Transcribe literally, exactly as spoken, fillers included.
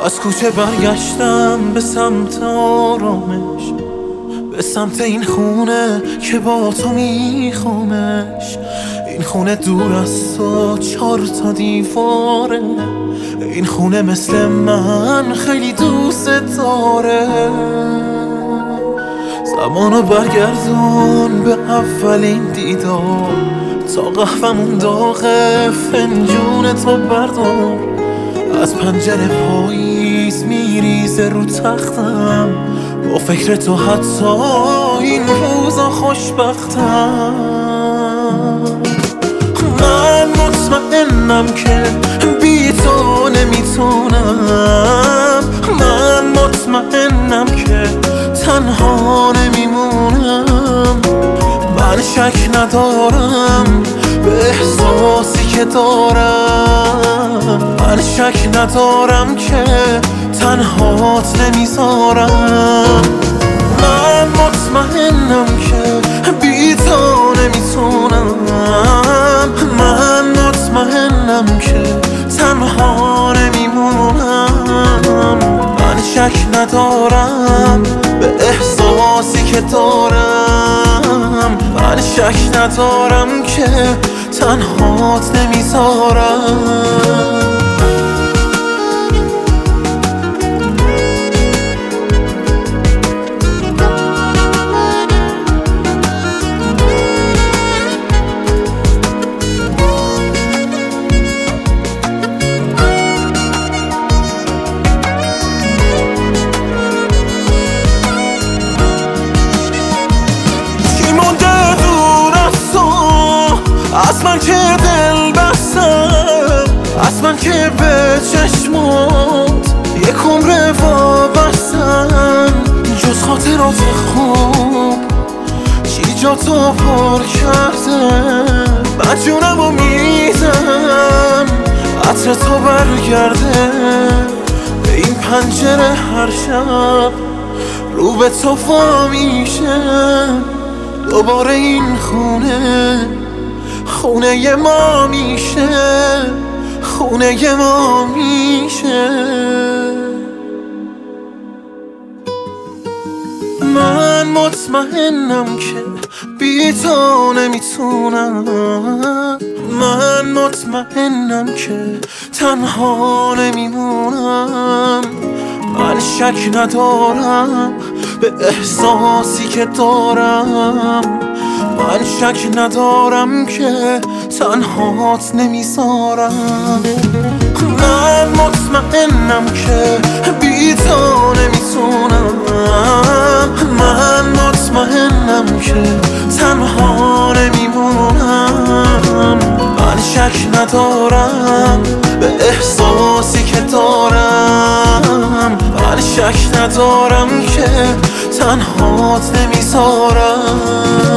از کوچه برگشتم به سمت آرامش، به سمت این خونه که با تو میخوامش. این خونه دور از تو چار تا دیواره، این خونه مثل من خیلی دوست داره. زمانو برگردون به اولین دیدار، تا قهوه‌مون داغه فنجون تو بردار. از پنجره پاییز میریزه رو تختم، با فکر تو حتی این روزا خوشبختم. من مطمئنم که بی تو نمیتونم، من مطمئنم که تنها نمیمونم. من شک ندارم به احساسی که دارم، من شک ندارم که تنهات نمیذارم. من مطمئنم که بی تو نمیتونم، من مطمئنم که تنها نمیمونم. من شک ندارم به احساسی که دارم، من شک ندارم که تنهات نمیذارم. از من که دل بستم، از من که به چشمات یک عمر وابستم. جز خاطرات خوب چی جا تو پر کرده، من جونمو میدم عطر تو برگرده. به این پنجره هر شب رو به تو وا میشه، دوباره این خونه خونه ما میشه، خونه ما میشه. من مطمئنم که بی تو نمیتونم، من مطمئنم که تنها نمیمونم. من شک ندارم به احساسی که دارم، من شک ندارم که تنهات نمیذارم. من مطمئنم که بی تو نمیتونم، من مطمئنم که تنها نمیمونم. من شک ندارم به احساسی که دارم، من شک ندارم که تنهات نمیذارم.